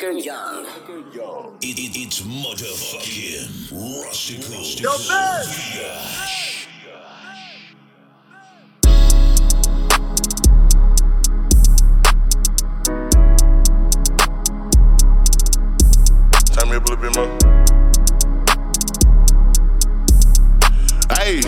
Young. It's motherfucking Rustical. Yo, man! Turn me up a little bit more. Ayy.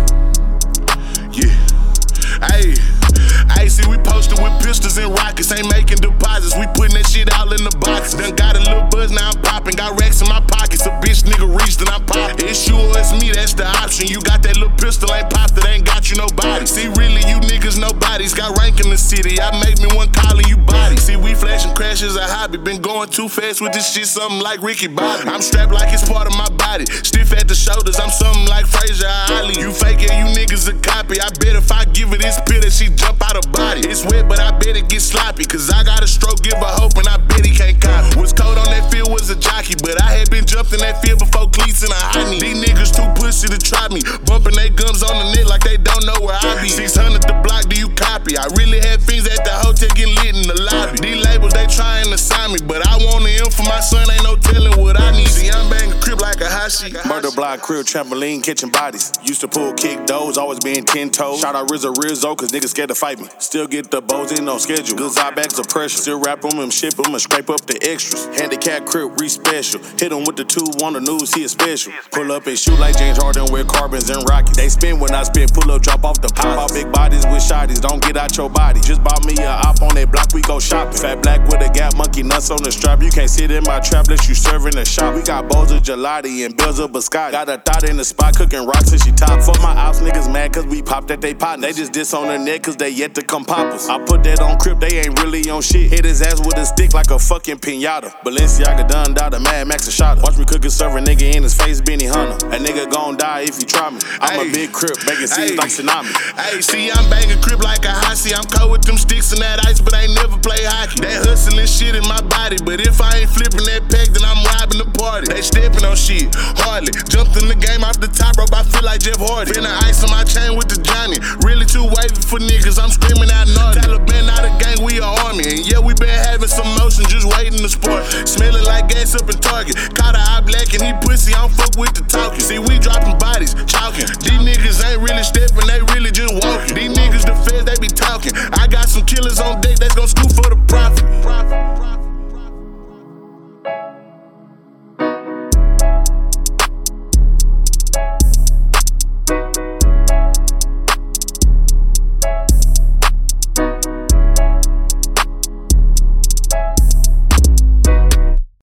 Yeah. Ayy. Ayy, see, we posted with pistols and rockets. Ain't making deposits. We putting that shit all in the box. Done got a little buzz, now I'm popping. Got racks in my pockets. A bitch nigga reached and I pop. It's you or it's me, that's the option. You got that little pistol, ain't popped it, ain't got you nobody. See, really, you niggas nobodies. Got rank in the city. I make me one calling you body. See, we flashing crashes a hobby. Been going too fast with this shit, something like Ricky Bobby. I'm strapped like it's part of my body. Stiff at the shoulders, I'm something like Frazier Ali. You fake it, you niggas a copy. I bet if I give her this pill that she jump out of body. It's wet, but I bet it get sloppy. Cause I got a stroke, give her hope, and I bet he can't copy. What's cold on that field was a jockey, but I had been jumped in that field before cleats and a high knee. These niggas too pussy to try me. Bumping they gums on the net like they don't know where I be. 600 the block, do you copy? I really had fiends at the hotel getting lit in the lobby. These labels, they trying to sign me, but I want an M for my son, ain't no telling what I need. See, I'm banging crib like a hashi. Murder block, crib, trampoline, catching bodies. Used to pull kick doors, always being 10 toes. Shout out Rizzo, cause niggas scared to fight me. Still get the bows in on schedule. Good eye bags of pressure. Still wrap them and ship them and scrape up the extras. Handicap crib, re-special. Hit him with the 2 on the news, he is special. Pull up and shoot like James Harden with carbons and rockets. They spin when I spin, pull up, drop off the pop. Out big bodies with shotties, don't get out your body. Just bought me a op on that block, we go shopping. Fat black with a gap, monkey nuts on the strap. You can't sit in my trap unless you serving a shop. We got bowls of gelati and bills of biscotti. Got a thought in the spot, cooking rocks and she top. Fuck my ops, niggas mad cause we popped at they partners. They just diss on the neck cause they yet to come pop us. I put that on crib, they ain't really on shit. Hit his ass with a stick like a fucking pinata. Balenciaga done died, a Mad Max a shot. Watch me cook and serve a nigga in his face, Benny Hunter. A nigga gon' die if he try me. I'm a big crib, making scenes like tsunami. Ayy, see, I'm banging crib like a hossy. I'm cold with them sticks and that ice, but I ain't never play hockey. That hustling shit in my body, but if I ain't flipping that pack, then I'm robbing the party. They stepping on shit, hardly. Jumped in the game off the top rope, I feel like Jeff Hardy. Finna ice on my chain with the Johnny. Really too wavy for niggas, I'm screaming out naughty. Taliban out of gang, we a army. And yeah, we been having some motion, just waiting to sport. Smelling like gas up in Target. Caught a eye black and he pussy, I don't fuck with the talking. See, we dropping bodies, chalking. These niggas ain't really stepping, they really just walking. These niggas, the feds, they be talking. I got some killers on deck that's gon' scoop for the profit.